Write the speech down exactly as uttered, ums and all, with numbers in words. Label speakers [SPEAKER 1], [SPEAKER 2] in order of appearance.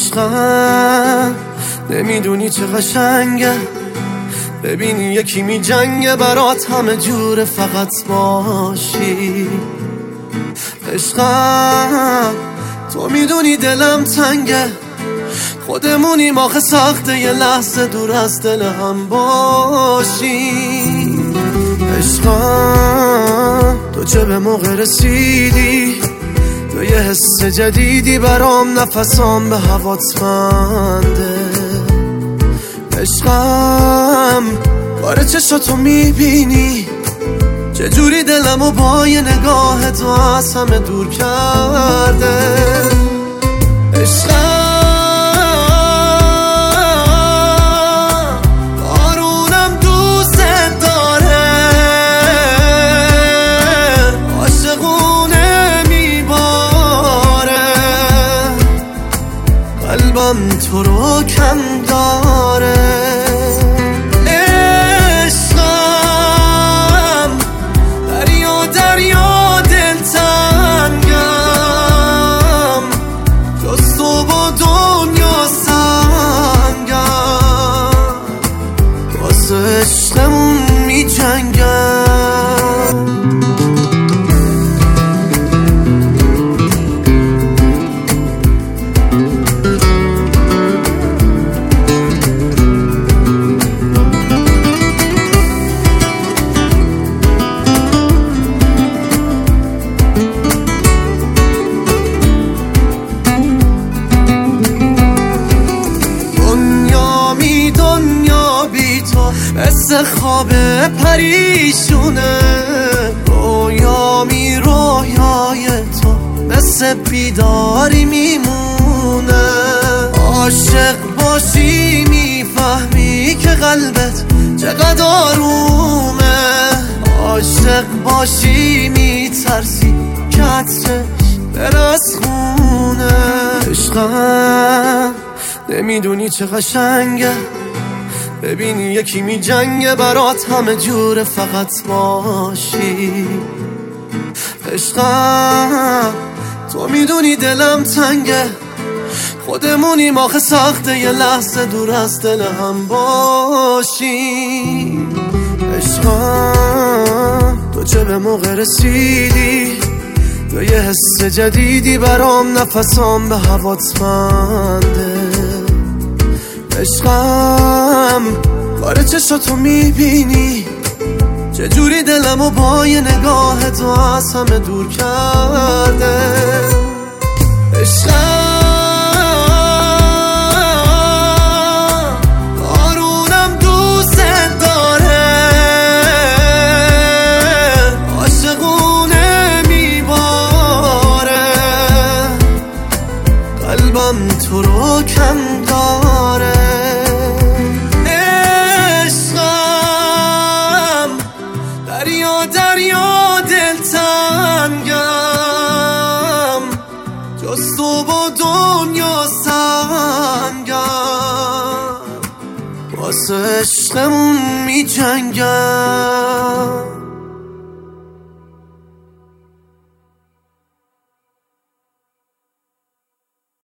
[SPEAKER 1] عشقم نمیدونی چه قشنگه، ببینی یکی می جنگه برات همه جوره فقط باشی. عشقم تو میدونی دلم تنگه، خودمونیم آخه سخته یه لحظه دور از دل هم باشی. عشقم تو چه به موقع رسیدی، تو یه حس جدیدی برام، نفسام به هوات منده. عشقم باره چشاتو میبینی چجوری دلمو با یه نگاه تو از همه دور کرده. عشقم آرونم دوست داره، عاشقونه میباره، قلبم تو رو کم داره. عشقمون می جنگم، دنیا می دنیا بی تو مثل خواب پریشونه، رویا می رویای تو مثل بیداری میمونه. عاشق باشی میفهمی که قلبت چقدر آرومه، عاشق باشی میترسی که عطرش بره از خونه. عشقم نمیدونی چه قشنگه، ببینی یکی می جنگه برات همه جوره فقط باشی. عشقم تو میدونی دلم تنگه، خودمونیم آخه سخته یه لحظه دور از دل هم باشی. عشقم تو چه به موقع رسیدی، تو یه حس جدیدی برام، نفسام به هوات منده. عشقم باره چشاتو میبینی چجوری دلمو با یه نگاه تو از همه دور کرده. عشقم آرونم دوست داره، عاشقونه میباره، قلبم تو رو کم داره. دریا دریا دلتنگم، جز تو با دنیا سنگم، واسه عشقمون می جنگم.